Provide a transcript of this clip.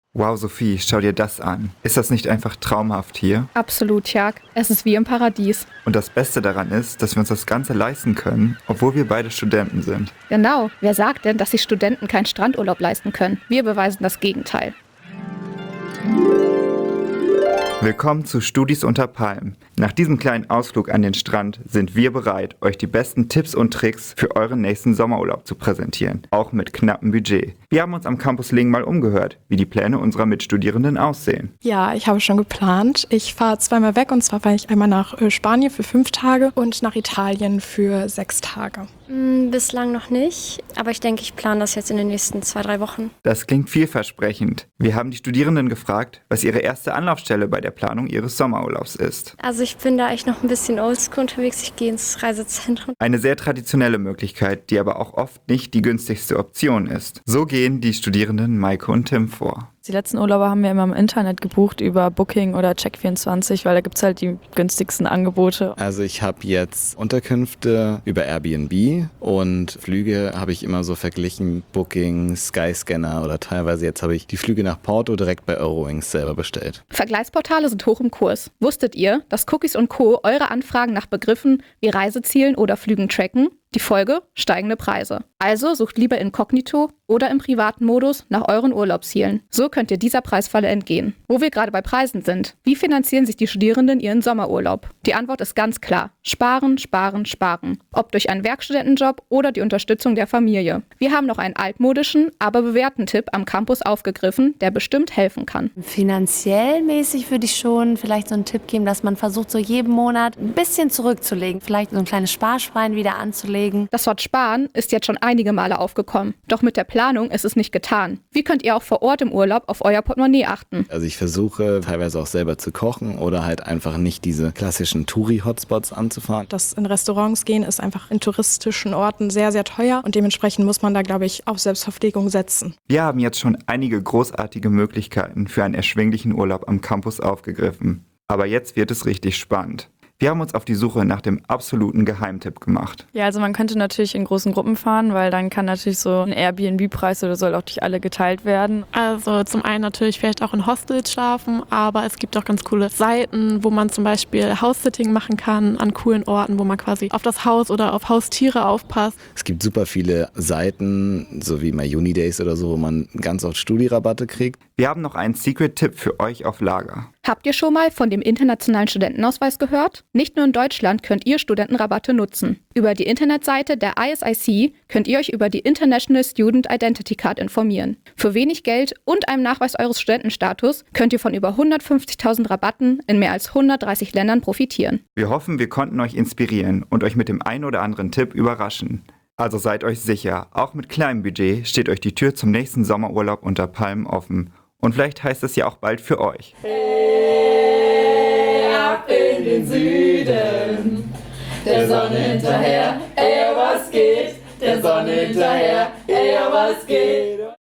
Wow, Sophie, schau dir das an. Ist das nicht einfach traumhaft hier? Absolut, Jörg. Es ist wie im Paradies. Und das Beste daran ist, dass wir uns das Ganze leisten können, obwohl wir beide Studenten sind. Genau. Wer sagt denn, dass sich Studenten keinen Strandurlaub leisten können? Wir beweisen das Gegenteil. Willkommen zu Studis unter Palmen. Nach diesem kleinen Ausflug an den Strand sind wir bereit, euch die besten Tipps und Tricks für euren nächsten Sommerurlaub zu präsentieren, auch mit knappem Budget. Wir haben uns am Campus Lingen mal umgehört, wie die Pläne unserer Mitstudierenden aussehen. Ja, ich habe schon geplant. Ich fahre zweimal weg, und zwar fahre ich einmal nach Spanien für 5 Tage und nach Italien für 6 Tage. Bislang noch nicht, aber ich denke, ich plane das jetzt in den nächsten 2-3 Wochen. Das klingt vielversprechend. Wir haben die Studierenden gefragt, was ihre erste Anlaufstelle bei der Planung ihres Sommerurlaubs ist. Also ich bin da echt noch ein bisschen oldschool unterwegs. Ich gehe ins Reisezentrum. Eine sehr traditionelle Möglichkeit, die aber auch oft nicht die günstigste Option ist. So gehen die Studierenden Maike und Tim vor. Die letzten Urlaube haben wir immer im Internet gebucht über Booking oder Check24, weil da gibt es halt die günstigsten Angebote. Also ich habe jetzt Unterkünfte über Airbnb und Flüge habe ich immer so verglichen, Booking, Skyscanner oder teilweise jetzt habe ich die Flüge nach Porto direkt bei Eurowings selber bestellt. Vergleichsportale sind hoch im Kurs. Wusstet ihr, dass Cookies und Co. eure Anfragen nach Begriffen wie Reisezielen oder Flügen tracken? Die Folge: steigende Preise. Also sucht lieber inkognito oder im privaten Modus nach euren Urlaubszielen. So könnt ihr dieser Preisfalle entgehen. Wo wir gerade bei Preisen sind: Wie finanzieren sich die Studierenden ihren Sommerurlaub? Die Antwort ist ganz klar: sparen, sparen, sparen. Ob durch einen Werkstudentenjob oder die Unterstützung der Familie. Wir haben noch einen altmodischen, aber bewährten Tipp am Campus aufgegriffen, der bestimmt helfen kann. Finanziell mäßig würde ich schon vielleicht so einen Tipp geben, dass man versucht, so jeden Monat ein bisschen zurückzulegen. Vielleicht so ein kleines Sparschwein wieder anzulegen. Das Wort sparen ist jetzt schon einige Male aufgekommen. Doch mit der Planung ist es nicht getan. Wie könnt ihr auch vor Ort im Urlaub auf euer Portemonnaie achten? Also ich versuche teilweise auch selber zu kochen oder halt einfach nicht diese klassischen Touri-Hotspots anzufahren. Das in Restaurants gehen ist einfach in touristischen Orten sehr, sehr teuer und dementsprechend muss man da, glaube ich, auf Selbstverpflegung setzen. Wir haben jetzt schon einige großartige Möglichkeiten für einen erschwinglichen Urlaub am Campus aufgegriffen. Aber jetzt wird es richtig spannend. Wir haben uns auf die Suche nach dem absoluten Geheimtipp gemacht. Ja, also man könnte natürlich in großen Gruppen fahren, weil dann kann natürlich so ein Airbnb-Preis oder soll auch durch alle geteilt werden. Also zum einen natürlich vielleicht auch in Hostels schlafen, aber es gibt auch ganz coole Seiten, wo man zum Beispiel House-Sitting machen kann an coolen Orten, wo man quasi auf das Haus oder auf Haustiere aufpasst. Es gibt super viele Seiten, so wie My Unidays oder so, wo man ganz oft Studirabatte kriegt. Wir haben noch einen Secret-Tipp für euch auf Lager. Habt ihr schon mal von dem internationalen Studentenausweis gehört? Nicht nur in Deutschland könnt ihr Studentenrabatte nutzen. Über die Internetseite der ISIC könnt ihr euch über die International Student Identity Card informieren. Für wenig Geld und einem Nachweis eures Studentenstatus könnt ihr von über 150.000 Rabatten in mehr als 130 Ländern profitieren. Wir hoffen, wir konnten euch inspirieren und euch mit dem einen oder anderen Tipp überraschen. Also seid euch sicher, auch mit kleinem Budget steht euch die Tür zum nächsten Sommerurlaub unter Palmen offen. Und vielleicht heißt es ja auch bald für euch. Hey, ab in den Süden, der Sonne hinterher, was geht? Der Sonne hinterher, was geht?